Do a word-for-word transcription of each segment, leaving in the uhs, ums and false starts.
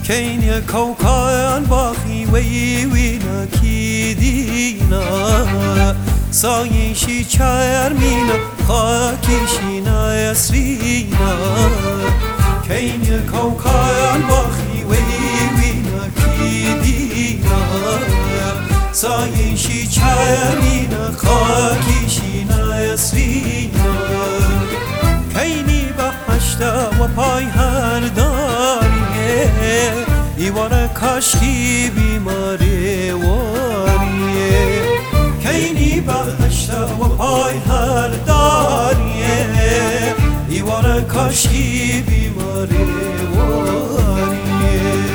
كين كوكان باخي وي وينا كيدينا سايشي چرمينا خاكيشينا يسرينا كين كوكان باخي وي وينا كيدينا سايشي چرمينا خاكيشينا يسرينا كيني بحشتا و پای هر داریه ایوان کاشکی بیماری واریه کینی بحشتا و پای هر داریه ایوان کاشکی بیماری واریه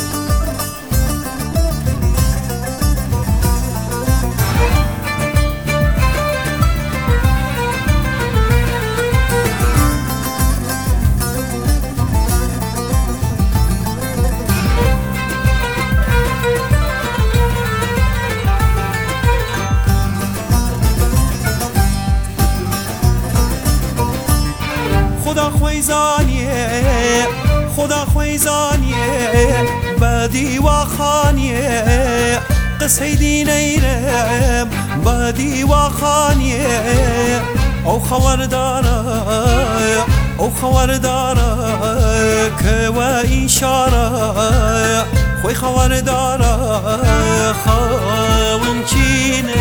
خدا خویزانیه خدا خویزانیه بدی و خانیه قصه دینیرم بدی و خانیه او خبردارا او خبردارا که و ایشارا خوی خبردارا خواهن چینه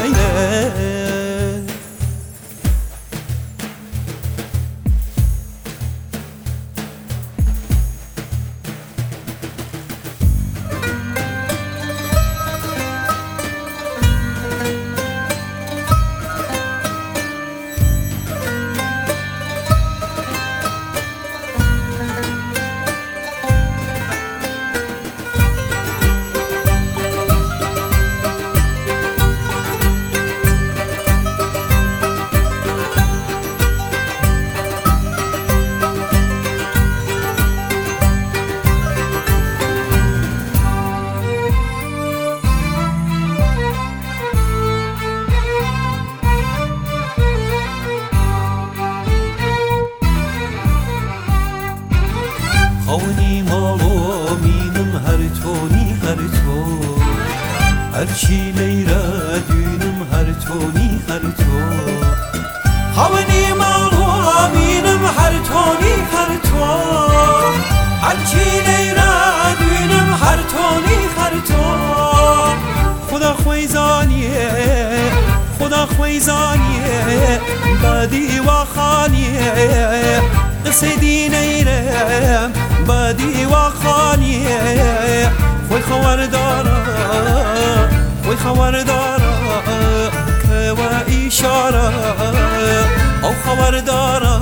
خونی مالو مینم هر تونی هر تو هر چی لیره دونم هر تونی هر تو خونی مالو مینم هر تونی هر تو هر چی لیره دونم هر تونی هر تو خدا خویزانیه خدا خویزانیه بدی و خانیه قصه دینیرم بدی و خانیه خوی خبردارا خوی خبردارا که و ایشارا او خبردارا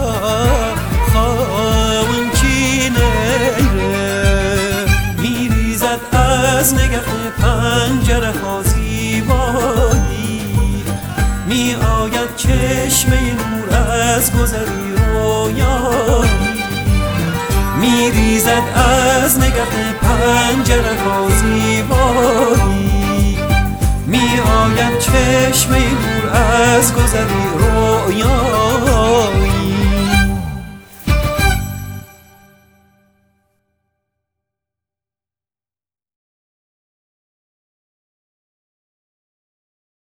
خواهن چینه میریزد از نگه پنجره ها زیبایی می آید چشم نور از گذری رویایی میریزد از نگه پنجره ها زیبایی می آید چشم نور از گذری رویایی